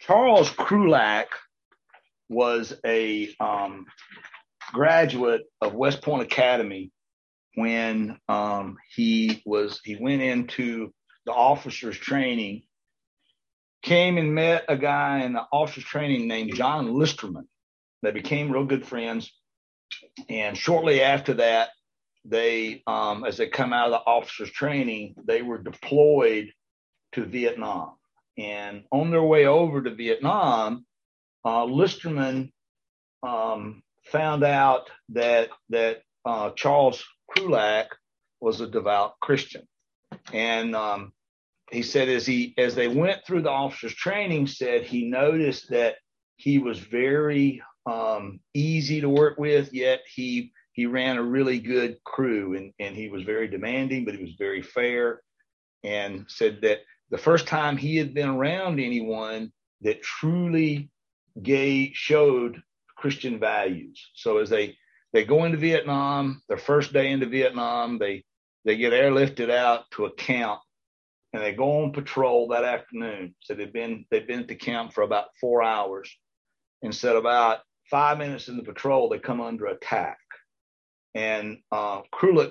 Charles Krulak was a graduate of West Point Academy when he went into the officers training, came and met a guy in the officers training named John Listerman. They became real good friends. And shortly after that, they, as they come out of the officers training, they were deployed to Vietnam. And on their way over to Vietnam, Listerman found out that Charles Krulak was a devout Christian. And he said as they went through the officers training, said he noticed that he was very easy to work with, yet he ran a really good crew, and he was very demanding, but he was very fair, and said that the first time he had been around anyone that truly showed Christian values. So as they go into Vietnam, their first day into Vietnam, they get airlifted out to a camp, and they go on patrol that afternoon. So they've been at the camp for about 4 hours, and said about 5 minutes in the patrol, they come under attack. And Krulak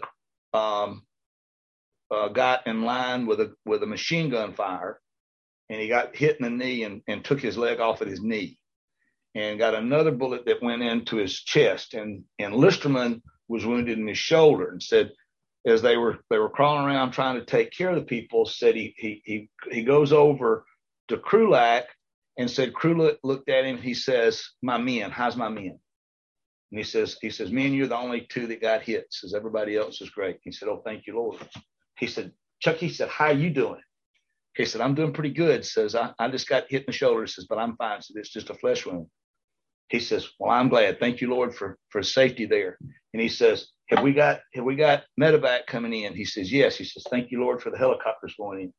got in line with a machine gun fire, and he got hit in the knee and took his leg off at his knee, and got another bullet that went into his chest. And Listerman was wounded in his shoulder, and said as they were crawling around trying to take care of the people, said he goes over to Krulak and said, Krulak looked at him. He says, "My men, how's my men?" And he says, "Me and you are the only two that got hit." Says, "Everybody else is great." He said, "Oh, thank you, Lord." He said, "Chuck," he said, "how are you doing?" He said, "I'm doing pretty good." Says, I just got hit in the shoulder." He says, "But I'm fine." Said, "It's just a flesh wound." He says, "Well, I'm glad. Thank you, Lord, for safety there." And he says, have we got medevac coming in?" He says, "Yes." He says, "Thank you, Lord, for the helicopters going in."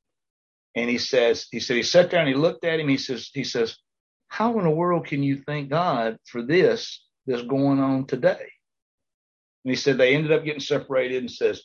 And he sat there and he looked at him. He says, "How in the world can you thank God for this that's going on today?" And he said they ended up getting separated, and says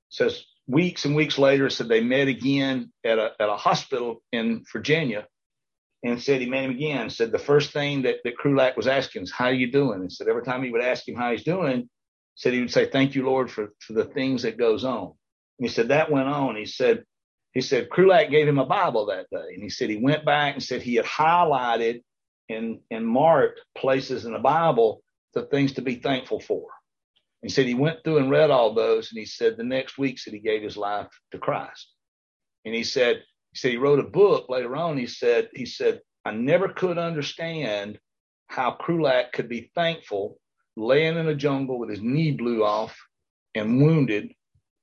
weeks and weeks later, said they met again at a hospital in Virginia, and said he met him again. Said the first thing that Krulak was asking is, "How are you doing?" And said every time he would ask him how he's doing, said he would say, "Thank you, Lord, for the things that goes on." And he said that went on. He said Krulak gave him a Bible that day. And he said he went back and said he had highlighted and marked places in the Bible the things to be thankful for. He said he went through and read all those, and he said the next week said he gave his life to Christ. And he said he wrote a book later on. He said I never could understand how Krulak could be thankful laying in a jungle with his knee blew off and wounded,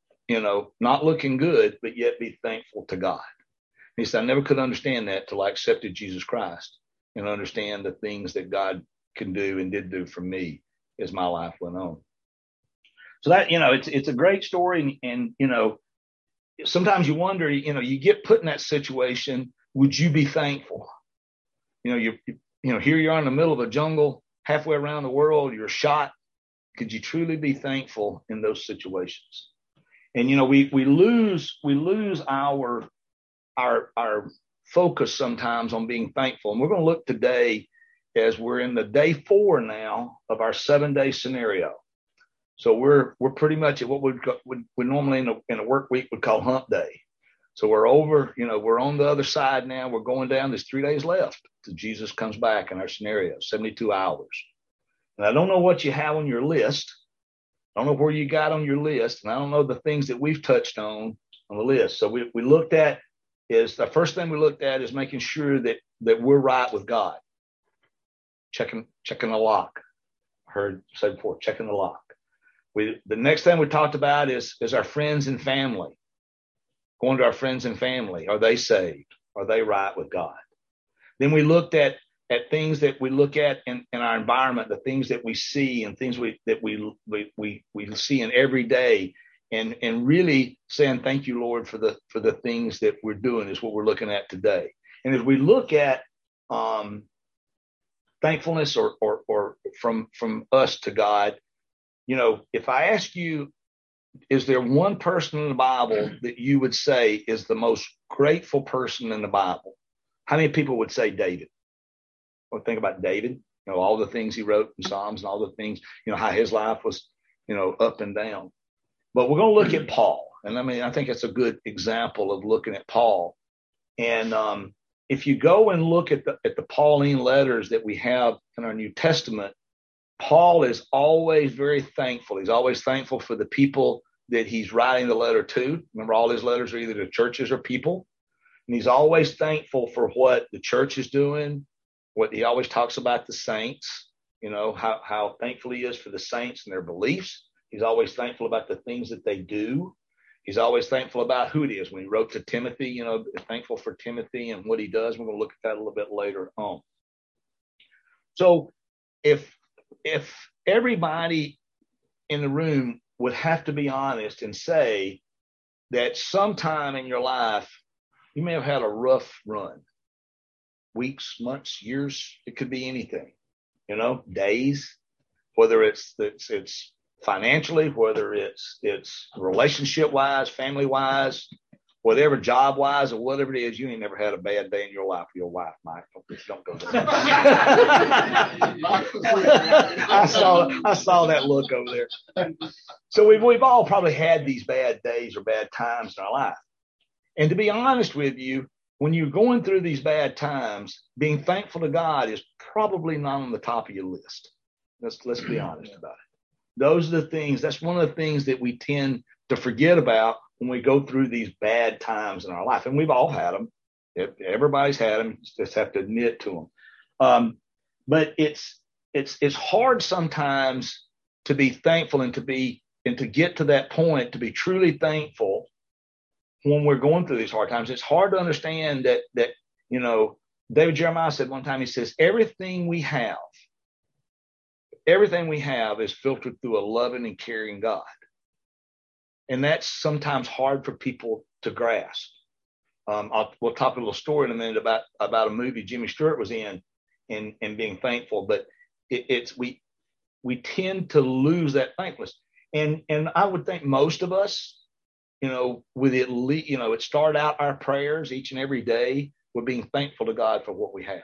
not looking good, but yet be thankful to God. And he said, I never could understand that till I accepted Jesus Christ and understand the things that God can do and did do for me as my life went on. So that, it's a great story. And sometimes you wonder, you get put in that situation. Would you be thankful? Here you are in the middle of a jungle, halfway around the world, you're shot. Could you truly be thankful in those situations? And, we lose our focus sometimes on being thankful. And we're going to look today as we're in the day 4 now of our 7-day scenario. So we're pretty much at what we normally in a work week would call hump day. So we're over, we're on the other side now. We're going down. There's 3 days left till Jesus comes back in our scenario, 72 hours. And I don't know what you have on your list. I don't know where you got on your list. And I don't know the things that we've touched on the list. So we looked at the first thing we looked at is making sure that we're right with God. Checking the lock. I heard say before, checking the lock. The next thing we talked about is our friends and family. Going to our friends and family. Are they saved? Are they right with God? Then we looked at things that we look at in our environment, the things that we see and things that we see in every day, and really saying thank you, Lord, for the things that we're doing is what we're looking at today. And as we look at thankfulness or from us to God, if I ask you, is there one person in the Bible that you would say is the most grateful person in the Bible? How many people would say David? Well, think about David, all the things he wrote in Psalms and all the things, how his life was, up and down. But we're going to look at Paul. And I think it's a good example of looking at Paul. And if you go and look at the Pauline letters that we have in our New Testament, Paul is always very thankful. He's always thankful for the people that he's writing the letter to. Remember, all his letters are either to churches or people. And he's always thankful for what the church is doing. What he always talks about the saints, how thankful he is for the saints and their beliefs. He's always thankful about the things that they do. He's always thankful about who it is. When he wrote to Timothy, thankful for Timothy and what he does. We're going to look at that a little bit later on. So if everybody in the room would have to be honest and say that sometime in your life, you may have had a rough run. Weeks, months, years, it could be anything, days, whether it's financially, whether it's relationship wise, family wise, whatever, job wise, or whatever it is. You ain't never had a bad day in your life with your wife, Mike. Don't go there. I saw that look over there. So we've all probably had these bad days or bad times in our life. And to be honest with you, when you're going through these bad times, being thankful to God is probably not on the top of your list. Let's be honest about it. Those are the things, that's one of the things that we tend to forget about when we go through these bad times in our life. And we've all had them. Everybody's had them. Just have to admit to them. But it's hard sometimes to be thankful and to get to that point, to be truly thankful when we're going through these hard times. It's hard to understand that David Jeremiah said one time, he says, everything we have is filtered through a loving and caring God. And that's sometimes hard for people to grasp. We'll talk a little story in a minute about a movie Jimmy Stewart was in and being thankful, but we tend to lose that thankfulness. And I would think most of us, with it start out our prayers each and every day with being thankful to God for what we have.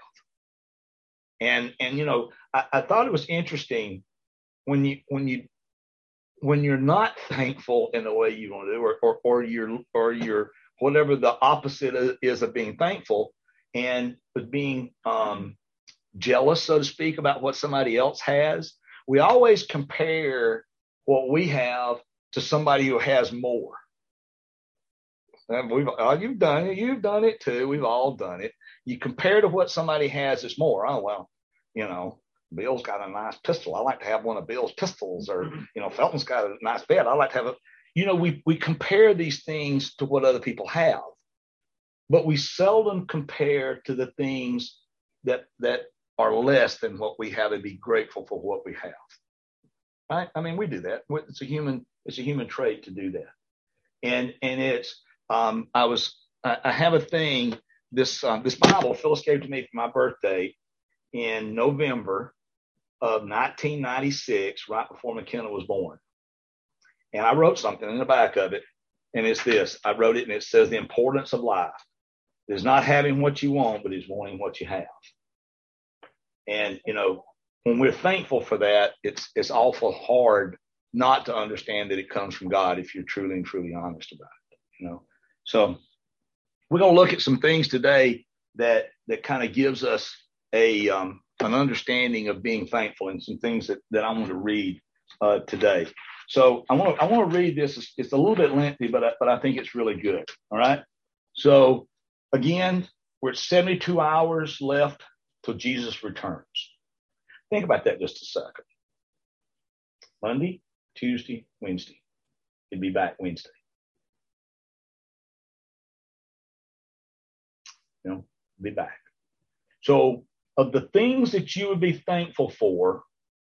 And I thought it was interesting when you're not thankful in the way you want to do, or you're whatever the opposite is of being thankful, and with being jealous, so to speak, about what somebody else has. We always compare what we have to somebody who has more. And you've done it. You've done it too. We've all done it. You compare to what somebody has that's more. Oh, well, Bill's got a nice pistol. I like to have one of Bill's pistols. Or, Felton's got a nice bed. I like to have a, we compare these things to what other people have, but we seldom compare to the things that are less than what we have and be grateful for what we have. Right? We do that. It's a human trait to do that. And it's, I have a thing, this Bible Phyllis gave to me for my birthday in November of 1996, right before McKenna was born. And I wrote something in the back of it, and it's this. I wrote it, and it says, the importance of life is not having what you want, but is wanting what you have. And, when we're thankful for that, it's awful hard not to understand that it comes from God if you're truly and truly honest about it, So we're going to look at some things today that kind of gives us an understanding of being thankful, and some things that I want to read today. So I want to read this. It's a little bit lengthy, but I think it's really good. All right. So again, we're at 72 hours left till Jesus returns. Think about that just a second. Monday, Tuesday, Wednesday. He'll be back Wednesday. Be back. So of the things that you would be thankful for,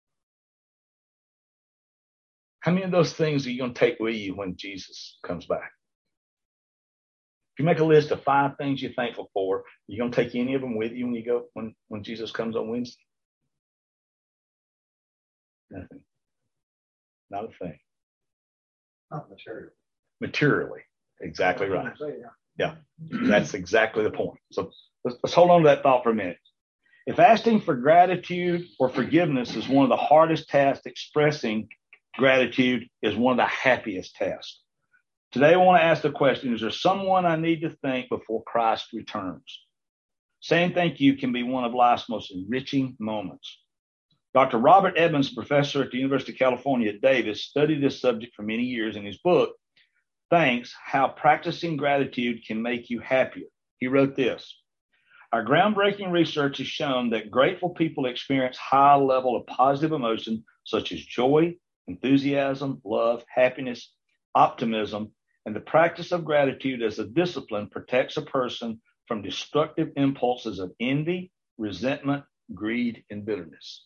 how many of those things are you going to take with you when Jesus comes back? If you make a list of 5 things you're thankful for, you going to take any of them with you when you go when Jesus comes on Wednesday? Nothing. Not a thing. Not material. Materially. Exactly right. Yeah. That's exactly the point. So let's hold on to that thought for a minute. If asking for gratitude or forgiveness is one of the hardest tasks, expressing gratitude is one of the happiest tasks. Today, I want to ask the question, is there someone I need to thank before Christ returns? Saying thank you can be one of life's most enriching moments. Dr. Robert Edmonds, professor at the University of California at Davis, studied this subject for many years in his book, Thanks, How Practicing Gratitude Can Make You Happier. He wrote this: our groundbreaking research has shown that grateful people experience high level of positive emotion such as joy, enthusiasm, love, happiness, optimism, and the practice of gratitude as a discipline protects a person from destructive impulses of envy, resentment, greed, and bitterness.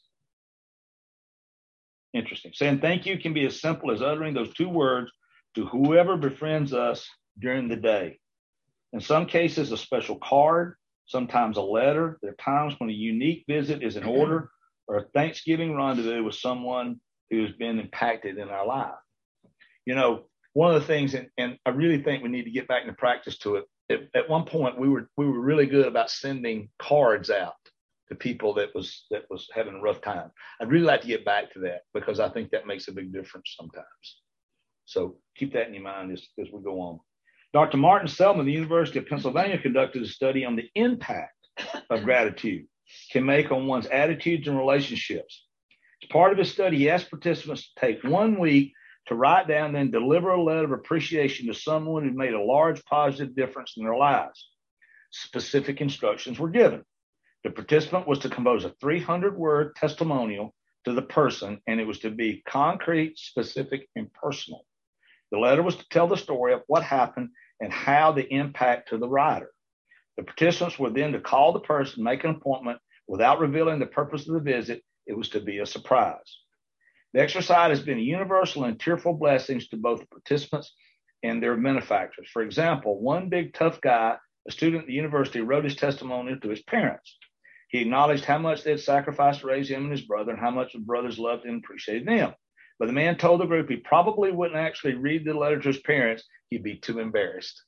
Interesting. Saying thank you can be as simple as uttering those two words to whoever befriends us during the day. In some cases, a special card, sometimes a letter. There are times when a unique visit is in order, or a Thanksgiving rendezvous with someone who has been impacted in our life. You know, one of the things, and I really think we need to get back into practice to it. At one point, we were really good about sending cards out to people that was having a rough time. I'd really like to get back to that because I think that makes a big difference sometimes. So keep that in your mind as we go on. Dr. Martin Selman of the University of Pennsylvania conducted a study on the impact of gratitude can make on one's attitudes and relationships. As part of his study, he asked participants to take 1 week to write down and then deliver a letter of appreciation to someone who made a large positive difference in their lives. Specific instructions were given. The participant was to compose a 300-word testimonial to the person, and it was to be concrete, specific, and personal. The letter was to tell the story of what happened and how the impact to the writer. The participants were then to call the person, make an appointment without revealing the purpose of the visit. It was to be a surprise. The exercise has been universal and tearful blessings to both the participants and their benefactors. For example, one big tough guy, a student at the university, wrote his testimonial to his parents. He acknowledged how much they had sacrificed to raise him and his brother and how much the brothers loved and appreciated them. But the man told the group he probably wouldn't actually read the letter to his parents. He'd be too embarrassed.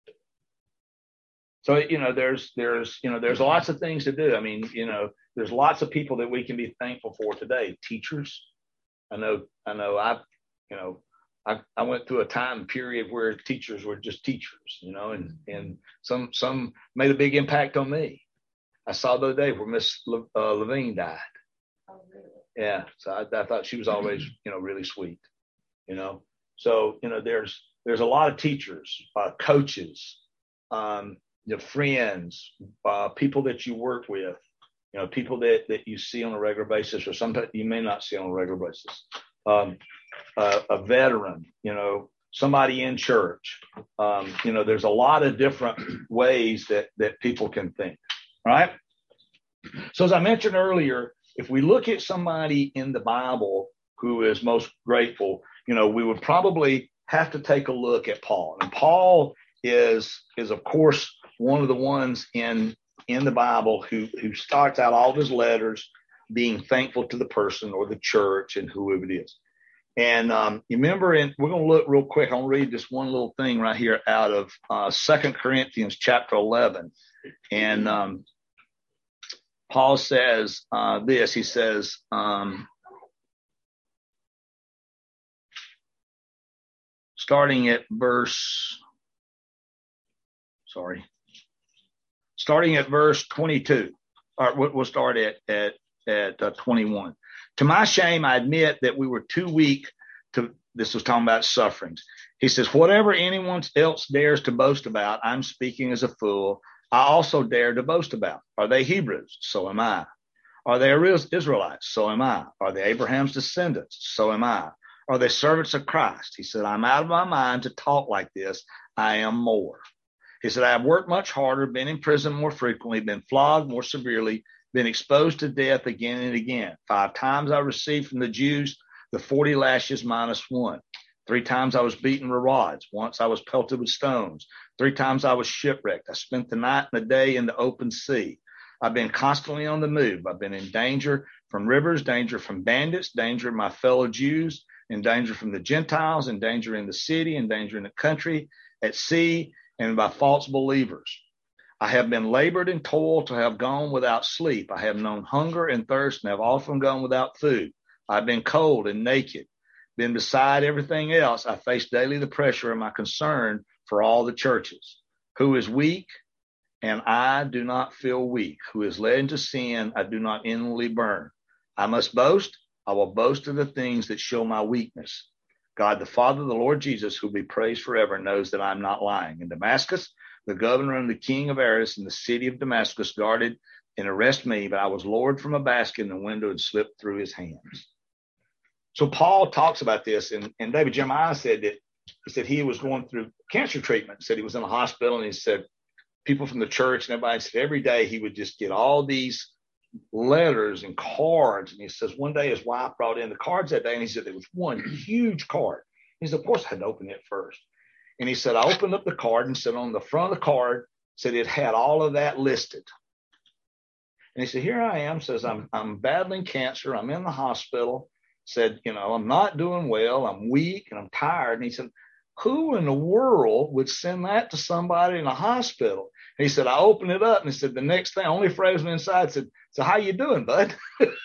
So, there's lots of things to do. I mean, there's lots of people that we can be thankful for today. Teachers. I know I went through a time period where teachers were just teachers, and some made a big impact on me. I saw the other day where Miss Levine died. Oh, really? Yeah. So I thought she was always, really sweet, So, there's a lot of teachers, coaches, friends, people that you work with, people that you see on a regular basis, or sometimes you may not see on a regular basis. A veteran, somebody in church. There's a lot of different ways that people can think. Right? So as I mentioned earlier, if we look at somebody in the Bible who is most grateful, we would probably have to take a look at Paul. And Paul is of course one of the ones in the Bible who starts out all of his letters being thankful to the person or the church and whoever it is. And you remember, we're going to look real quick. I'll read this one little thing right here out of 2 Corinthians chapter 11. And Paul says this. He says, starting at verse 22. All right, we'll start at 21. To my shame, I admit that we were too weak to, this was talking about sufferings. He says, whatever anyone else dares to boast about, I'm speaking as a fool. I also dare to boast about. Are they Hebrews? So am I. Are they Israelites? So am I. Are they Abraham's descendants? So am I. Are they servants of Christ? He said, I'm out of my mind to talk like this. I am more. He said, I have worked much harder, been in prison more frequently, been flogged more severely, been exposed to death again and again. 5 times I received from the Jews the 40 lashes minus 1. 3 times I was beaten with rods. Once I was pelted with stones. 3 times I was shipwrecked. I spent the night and the day in the open sea. I've been constantly on the move. I've been in danger from rivers, danger from bandits, danger of my fellow Jews, in danger from the Gentiles, in danger in the city, in danger in the country, at sea, and by false believers. I have been labored and toiled to have gone without sleep. I have known hunger and thirst and have often gone without food. I've been cold and naked. Been beside everything else. I face daily the pressure of my concern for all the churches. Who is weak? And I do not feel weak. Who is led into sin? I do not inwardly burn. I must boast. I will boast of the things that show my weakness. God, the Father, the Lord Jesus, who be praised forever, knows that I'm not lying. In Damascus, the governor and the king of Aris in the city of Damascus guarded and arrested me, but I was lowered from a basket in the window and slipped through his hands. So Paul talks about this, and David Jeremiah said that he said he was going through cancer treatment. He said he was in a hospital, and he said people from the church and everybody said every day he would just get all these letters and cards. And he says one day his wife brought in the cards that day, and he said there was one huge card. He said, of course I had to open it first. And he said, I opened up the card and said on the front of the card, said it had all of that listed. And he said, here I am, says I'm battling cancer. I'm in the hospital. Said, I'm not doing well. I'm weak and I'm tired. And he said, who in the world would send that to somebody in a hospital? And he said, I opened it up and he said, the next thing, only phrase on the inside said, so how you doing, bud?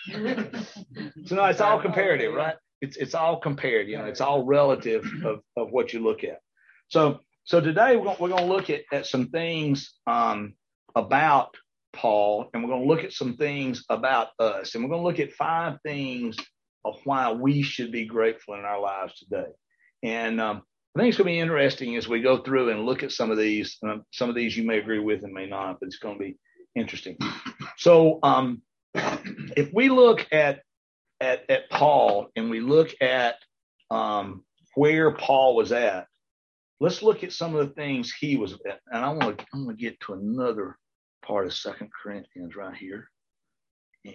So no, it's all comparative, right? It's all compared, it's all relative of what you look at. So today we're going to look at some things about Paul, and we're going to look at some things about us, and we're going to look at 5 things of why we should be grateful in our lives today. And I think it's going to be interesting as we go through and look at some of these. Some of these you may agree with and may not, but it's going to be interesting. So if we look at Paul and we look at where Paul was at, let's look at some of the things he was at. And I'm going to get to another part of 2 Corinthians right here. And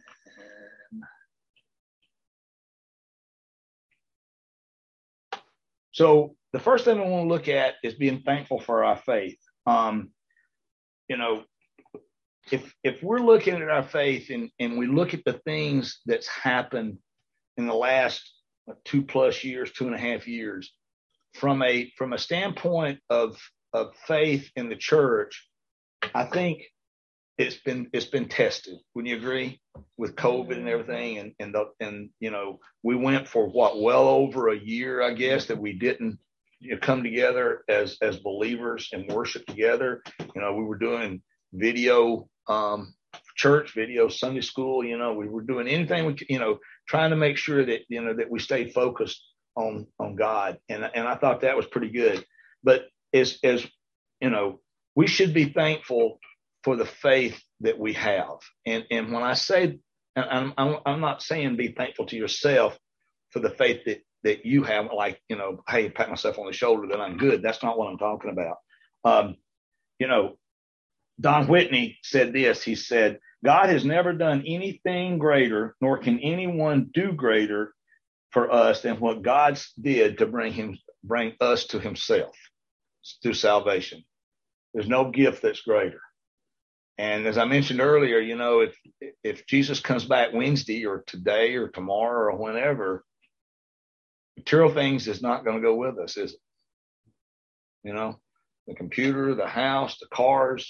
so the first thing I want to look at is being thankful for our faith. If we're looking at our faith and we look at the things that's happened in the last 2+ years, 2.5 years, from a standpoint of faith in the church, I think it's been tested. Wouldn't you agree? With COVID and everything, and we went for well over a year, I guess, that we didn't come together as believers and worship together. We were doing video church, video Sunday school. We were doing anything we could, trying to make sure that that we stayed focused on God, and I thought that was pretty good. But as we should be thankful for the faith that we have. And when I say, and I'm not saying be thankful to yourself for the faith that you have, like, hey, pat myself on the shoulder that I'm good. That's not what I'm talking about. Don Whitney said this. He said, God has never done anything greater, nor can anyone do greater for us than what God did to bring us to himself through salvation. There's no gift that's greater. And as I mentioned earlier, if Jesus comes back Wednesday or today or tomorrow or whenever, material things is not going to go with us, is it? The computer, the house, the cars,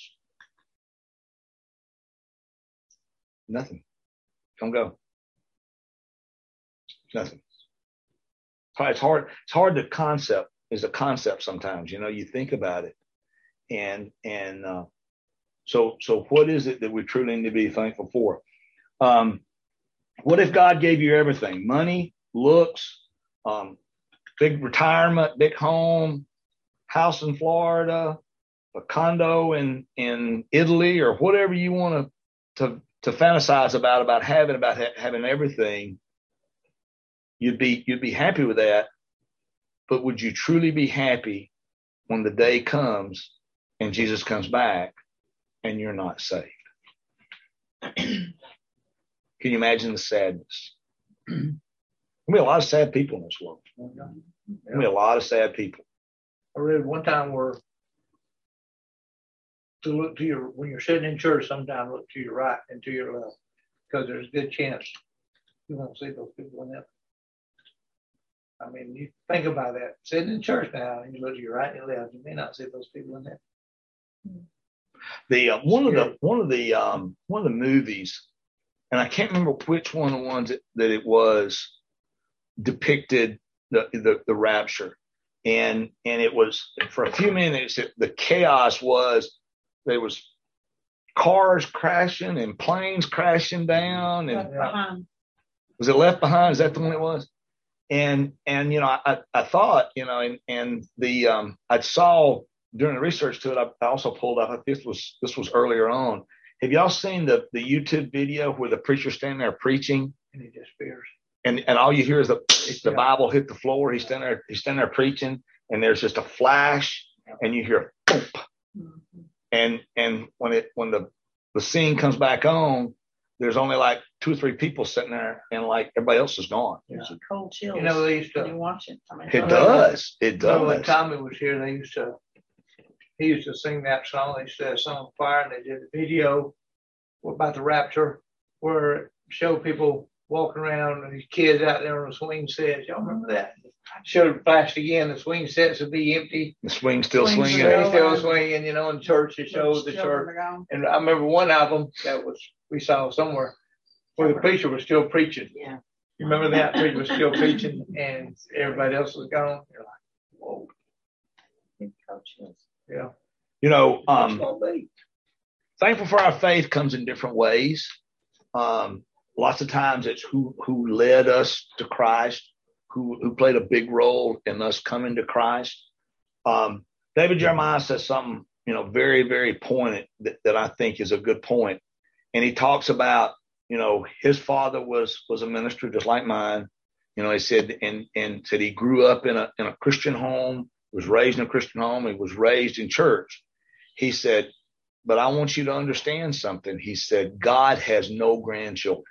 nothing. Don't go. Nothing. It's hard. It's hard to concept is a concept sometimes. You think about it, and so what is it that we truly need to be thankful for? What if God gave you everything? Money, looks, big retirement, big home, house in Florida, a condo in Italy, or whatever you want to fantasize about having everything. You'd be happy with that, but would you truly be happy when the day comes and Jesus comes back and you're not saved? Can you imagine the sadness? There'll be a lot of sad people in this world. There'll be a lot of sad people. I read one time where to look to when you're sitting in church, sometimes look to your right and to your left, because there's a good chance you won't see those people in heaven. I mean, you think about that. Sitting in church now, and you look to your right and your left, you may not see those people in there. One of the movies, and I can't remember which one of the ones that it was, depicted the rapture, and it was for a few minutes. The chaos was there was cars crashing and planes crashing down, and was it Left Behind? Is that the one it was? And I thought, and the I saw during the research to it, I also pulled up. I think this was earlier on. Have y'all seen the YouTube video where the preacher's standing there preaching and he disappears, and all you hear is the Bible hit the floor? He's standing there preaching, and there's just a flash, and you hear boom, and when the scene comes back on, there's only like 2 or 3 people sitting there, and like everybody else is gone. Gives you cold chills. They used to when you watch it. I mean, It does. When Tommy was here, he used to sing that song. They used to have a song on fire, and they did a video about the rapture where it showed people walking around and these kids out there on the swing sets. Y'all remember that? Showed it flashed again. The swing sets would be empty. The swing's still swinging. Still swinging. In church it showed the church. And I remember one album that we saw somewhere where the preacher was still preaching. Yeah. You remember that? The preacher was still preaching, and everybody else was gone. You're like, whoa. Yeah. Thankful for our faith comes in different ways. Lots of times it's who led us to Christ, who played a big role in us coming to Christ. David Jeremiah says something, very, very pointed that I think is a good point. And he talks about, his father was a minister just like mine. He said, and said he grew up in a Christian home, was raised in a Christian home. He was raised in church. He said, but I want you to understand something. He said, God has no grandchildren.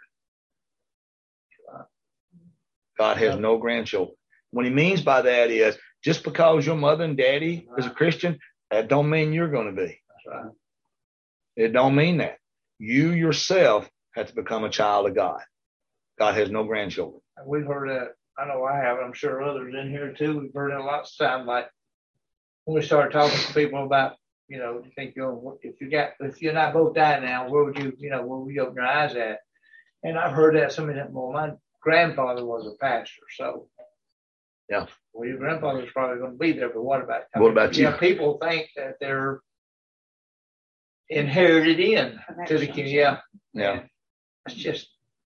God has no grandchildren. What he means by that is just because your mother and daddy is a Christian, that don't mean you're going to be. That's right. It don't mean that. You yourself have to become a child of God. God has no grandchildren. We've heard that. I know I have. I'm sure others in here too. We've heard it a lot of times. Like when we start talking to people about, you think if you're not both dying now, where would you open your eyes at? And I've heard that some of that. Well, my grandfather was a pastor, so yeah. Well, your grandfather's probably going to be there, but what about you? Yeah, people think that they're inherited to the king. Yeah. It's just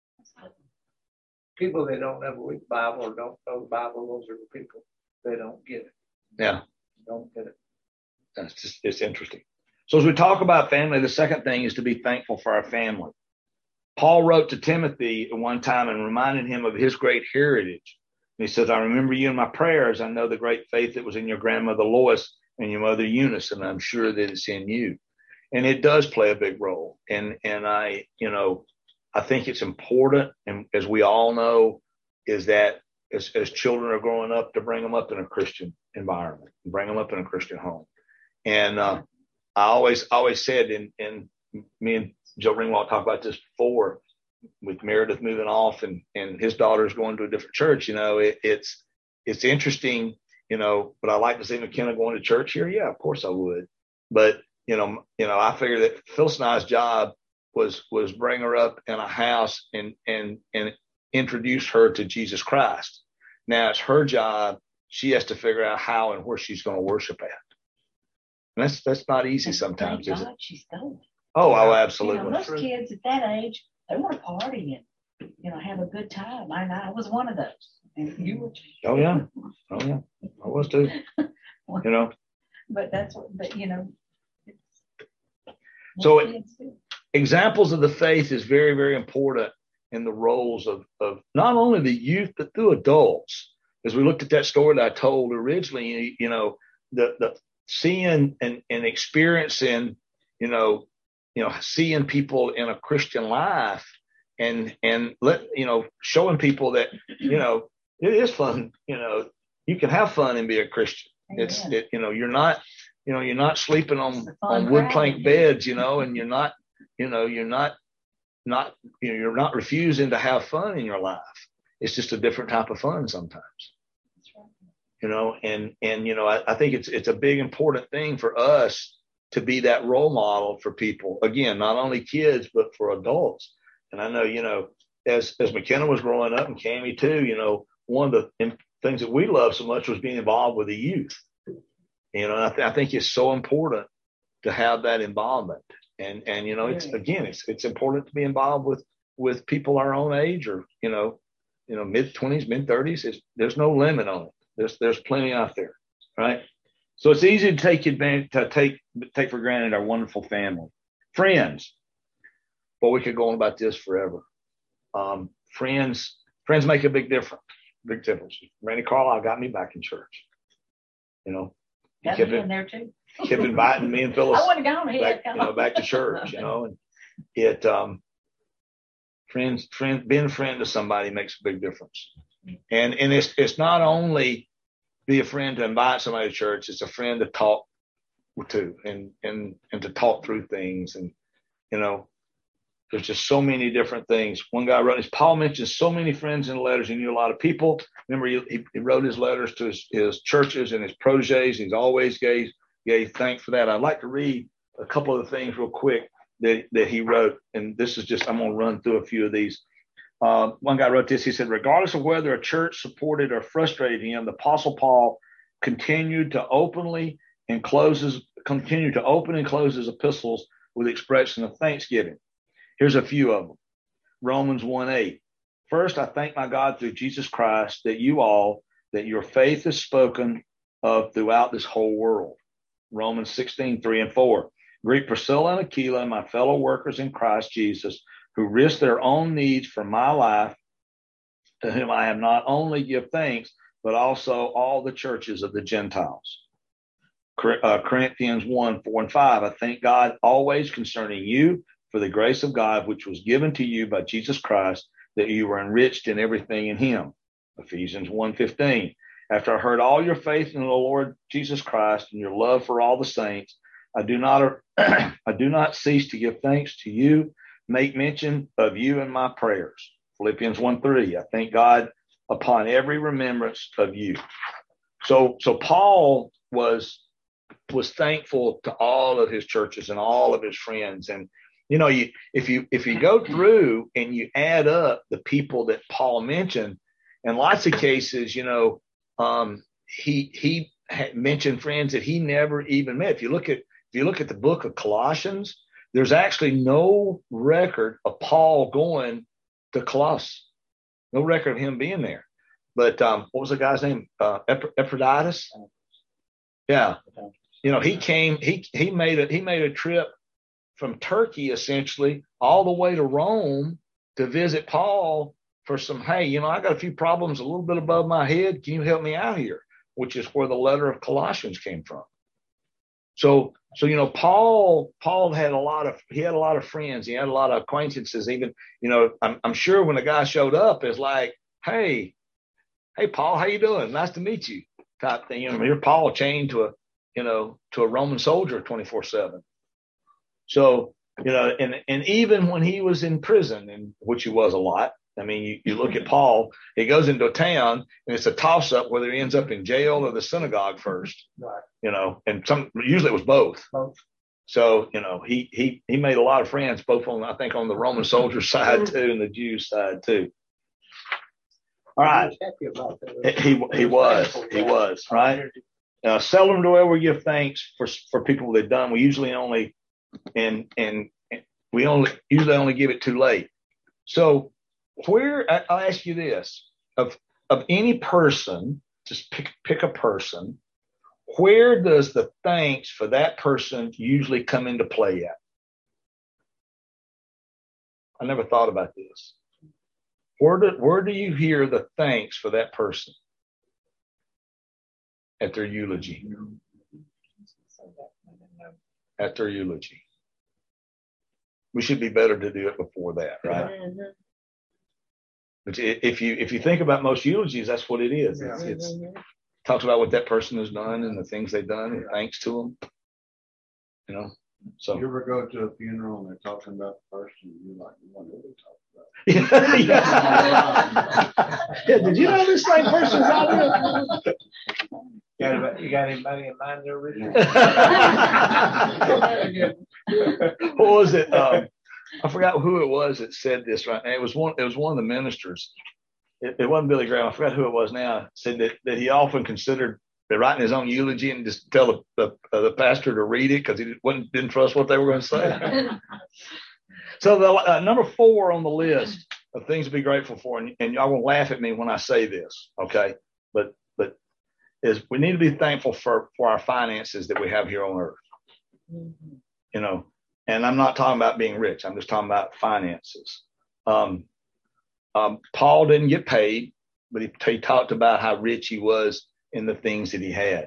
people that don't ever read the Bible or don't know the Bible. Those are the people they don't get it. Yeah, don't get it. It's interesting. So as we talk about family, the second thing is to be thankful for our family. Paul wrote to Timothy at one time and reminded him of his great heritage. And he says, I remember you in my prayers. I know the great faith that was in your grandmother Lois and your mother Eunice, and I'm sure that it's in you. And it does play a big role. And I think it's important, and as we all know, is that as children are growing up, to bring them up in a Christian environment, bring them up in a Christian home. And I always said, and me and Joe Ringwald talked about this before, with Meredith moving off and his daughter's going to a different church. It's interesting, but I like to see McKenna going to church here. Yeah, of course I would. But I figured that Phyllis and I's job was bring her up in a house and introduce her to Jesus Christ. Now it's her job. She has to figure out how and where she's going to worship at. And that's not easy sometimes, is it? She's going. Oh, absolutely. Most kids at that age, they want to party and, have a good time. I was one of those. And you were. Oh yeah. I was too. But that's what, so examples of the faith is very, very important in the roles of not only the youth, but through adults. As we looked at that story that I told originally, the seeing and experiencing, seeing people in a Christian life and showing people that, it is fun. You can have fun and be a Christian. You're not sleeping on wood plank beds, and you're not refusing to have fun in your life. It's just a different type of fun sometimes. That's right. I think it's a big important thing for us to be that role model for people. Again, not only kids, but for adults. And I know, as McKenna was growing up, and Cammie too, one of the things that we love so much was being involved with the youth. And I think it's so important to have that involvement. And it's important to be involved with people our own age, or mid-20s, mid-30s. There's no limit on it. There's plenty out there, right? So it's easy to take for granted our wonderful family, friends. But we could go on about this forever. Friends make a big difference. Randy Carlisle got me back in church. He Got me in there too. kept inviting me and Phyllis I would have gone ahead. back to church. And it being a friend to somebody makes a big difference. And it's not only be a friend to invite somebody to church, it's a friend to talk to and to talk through things. And there's just so many different things. One guy wrote, Paul mentions so many friends in the letters. He knew a lot of people. Remember, he wrote his letters to his churches and his proteges. He's always gave thanks for that. I'd like to read a couple of the things real quick that he wrote. And this is just, I'm going to run through a few of these. One guy wrote this. He said, regardless of whether a church supported or frustrated him, the Apostle Paul continued to open and close his epistles with expression of thanksgiving. Here's a few of them. Romans 1:8. First, I thank my God through Jesus Christ that your faith is spoken of throughout this whole world. Romans 16:3-4. Greet Priscilla and Aquila and my fellow workers in Christ Jesus, who risked their own needs for my life, to whom I have not only give thanks, but also all the churches of the Gentiles. Corinthians 1:4-5. I thank God always concerning you for the grace of God, which was given to you by Jesus Christ, that you were enriched in everything in him. Ephesians 1:15. After I heard all your faith in the Lord Jesus Christ and your love for all the saints, I do not cease to give thanks to you, make mention of you in my prayers. Philippians 1:3. I thank God upon every remembrance of you. So Paul was thankful to all of his churches and all of his friends. And if you go through and you add up the people that Paul mentioned, in lots of cases, he had mentioned friends that he never even met. If you look at the book of Colossians, there's actually no record of Paul going to Colossus. No record of him being there. But what was the guy's name? Epaphroditus. Yeah, he came. He made a trip from Turkey, essentially, all the way to Rome to visit Paul for some, hey, I got a few problems a little bit above my head. Can you help me out here? Which is where the letter of Colossians came from. So Paul had a lot of friends. He had a lot of acquaintances. Even, I'm sure when the guy showed up, it's like, hey, Paul, how you doing? Nice to meet you, type thing. Here Paul chained to a Roman soldier 24/7. So, and even when he was in prison, and which he was a lot, I mean, you look at Paul, he goes into a town and it's a toss up whether he ends up in jail or the synagogue first, right. And usually it was both. So, he made a lot of friends, both on the Roman soldier side too, and the Jews side too. All right. He was, right? Seldom do I ever give thanks for people they've done. We usually only usually only give it too late. So I'll ask you this, of any person, just pick a person, where does the thanks for that person usually come into play at? I never thought about this. Where do you hear the thanks for that person? At their eulogy. At their eulogy. We should be better to do it before that, right? Mm-hmm. But if you think about most eulogies, that's what it is. It's talks about what that person has done and the things they've done, and thanks to them. So you ever go to a funeral and they're talking about the person you want to really talk about? Yeah. Did you know this same person's out there? You got anybody in mind there, Richard? What was it? I forgot who it was that said this right now. It was one of the ministers. It wasn't Billy Graham. I forgot who it was now. Said that he often considered writing his own eulogy and just tell the pastor to read it because he didn't trust what they were going to say. So the number 4 on the list of things to be grateful for, and y'all will laugh at me when I say this, okay? But is we need to be thankful for our finances that we have here on earth. Mm-hmm. You know, and I'm not talking about being rich. I'm just talking about finances. Paul didn't get paid, but he talked about how rich he was in the things that he had.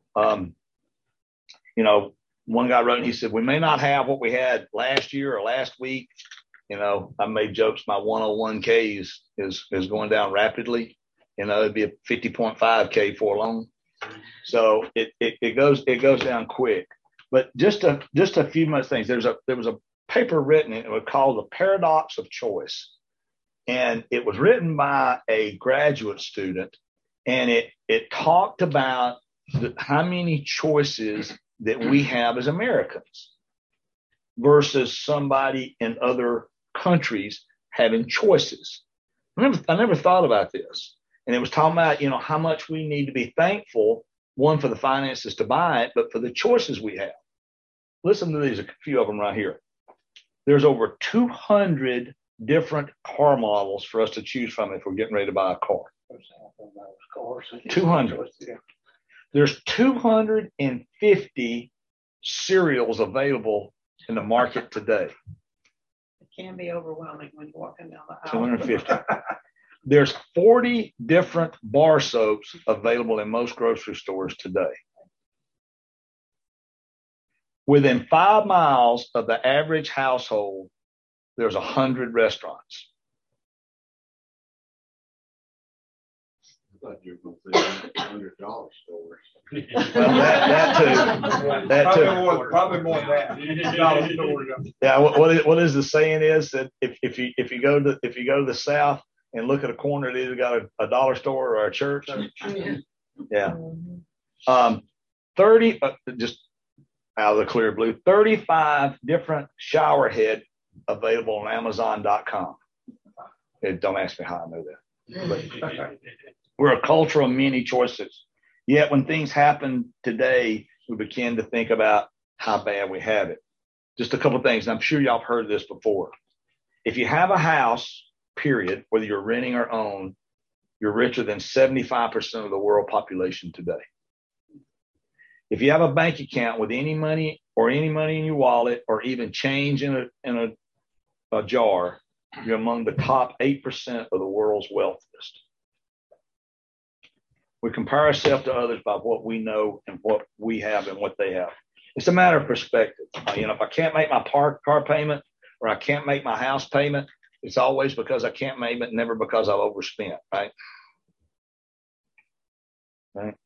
You know, one guy wrote, and he said, we may not have what we had last year or last week. You know, I made jokes. My 101K is going down rapidly. You know, it'd be a 50.5K for long. So it goes down quick. But just a few more things. There was a paper written, it was called The Paradox of Choice. And it was written by a graduate student. And it talked about how many choices that we have as Americans versus somebody in other countries having choices. I never thought about this. And it was talking about, you know, how much we need to be thankful, one, for the finances to buy it, but for the choices we have. Listen to these, a few of them right here. There's over 200 different car models for us to choose from if we're getting ready to buy a car. 200. There's 250 cereals available in the market today. It can be overwhelming when you're walking down the aisle. 250. There's 40 different bar soaps available in most grocery stores today. Within 5 miles of the average household, there's 100 restaurants. I thought you were going to say $100 stores. Well, that too. Probably more than that. Dollar stores. Yeah. What is the saying is that if you go to the South and look at a corner, it either got a dollar store or a church. Yeah. 30 just out of the clear blue, 35 different shower head available on Amazon.com. Don't ask me how I know that. But we're a culture of many choices. Yet when things happen today, we begin to think about how bad we have it. Just a couple of things. And I'm sure y'all have heard this before. If you have a house, period, whether you're renting or own, you're richer than 75% of the world population today. If you have a bank account with any money in your wallet or even change in a jar, you're among the top 8% of the world's wealthiest. We compare ourselves to others by what we know and what we have and what they have. It's a matter of perspective. If I can't make my car payment or I can't make my house payment, it's always because I can't make it, never because I've overspent, right? Right.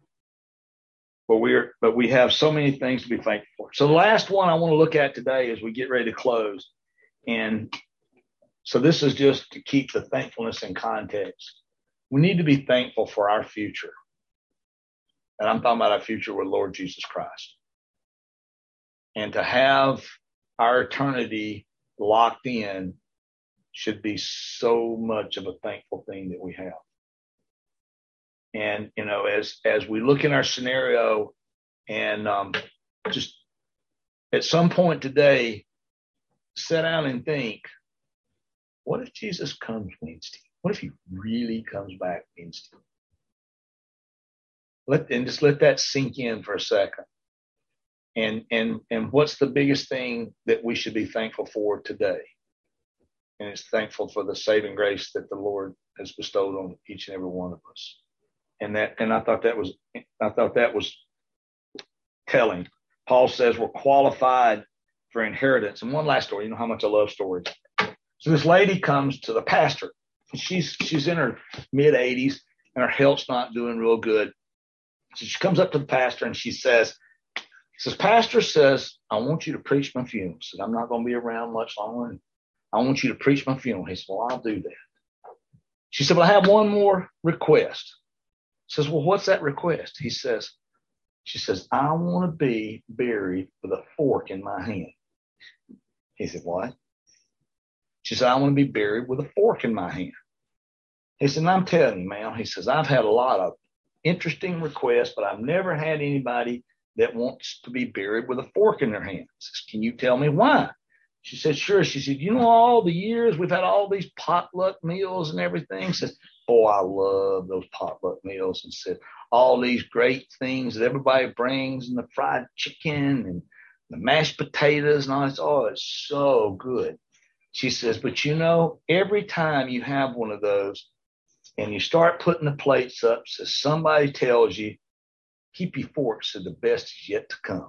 But we have so many things to be thankful for. So the last one I want to look at today as we get ready to close. And so this is just to keep the thankfulness in context. We need to be thankful for our future. And I'm talking about our future with Lord Jesus Christ. And to have our eternity locked in should be so much of a thankful thing that we have. And, as we look in our scenario and just at some point today, sit down and think, what if Jesus comes Wednesday? What if he really comes back Wednesday? Let that sink in for a second. And what's the biggest thing that we should be thankful for today? And it's thankful for the saving grace that the Lord has bestowed on each and every one of us. And I thought that was telling. Paul says we're qualified for inheritance. And one last story. You know how much I love stories. So this lady comes to the pastor. She's in her mid 80s and her health's not doing real good. So she comes up to the pastor and she says, Pastor says, I want you to preach my funeral. She said, I'm not going to be around much longer. And I want you to preach my funeral. He said, well, I'll do that. She said, well, I have one more request. Says, well, what's that request? He says, She says, I want to be buried with a fork in my hand. He said, what? She said, I want to be buried with a fork in my hand. He said, and I'm telling you, ma'am, he says, I've had a lot of interesting requests, but I've never had anybody that wants to be buried with a fork in their hand. Says, can you tell me why? She said, sure. She said, you know, all the years we've had all these potluck meals and everything. Says, oh, I love those potluck meals. And said, all these great things that everybody brings, and the fried chicken and the mashed potatoes and all this. Oh, it's so good. She says, but you know, every time you have one of those and you start putting the plates up, says somebody tells you, keep your fork, so the best is yet to come.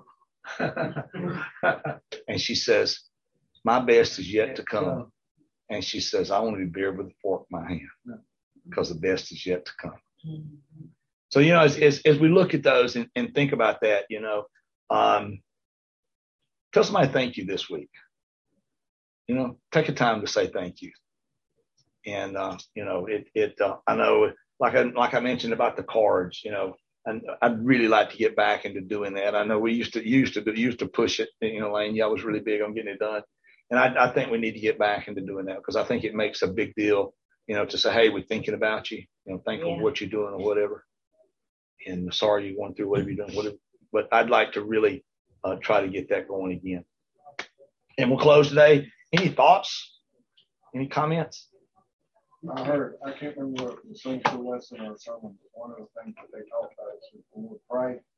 And she says, my best is yet to come. And she says, I want to be buried with a fork in my hand because the best is yet to come. Mm-hmm. So, you know, as we look at those and think about that, you know, tell somebody thank you this week. You know, take a time to say thank you. And, you know, I know, like I mentioned about the cards, you know, and I'd really like to get back into doing that. I know we used to push it, you know, Lane, I was really big on getting it done. And I think we need to get back into doing that because I think it makes a big deal, you know, to say, hey, we're thinking about you, you know, thank you for what you're doing or whatever. And sorry you're going through whatever you're doing, whatever. But I'd like to really try to get that going again. And we'll close today. Any thoughts? Any comments? I can't remember what the Sunday school lesson or something, but one of the things that they talked about is when we pray,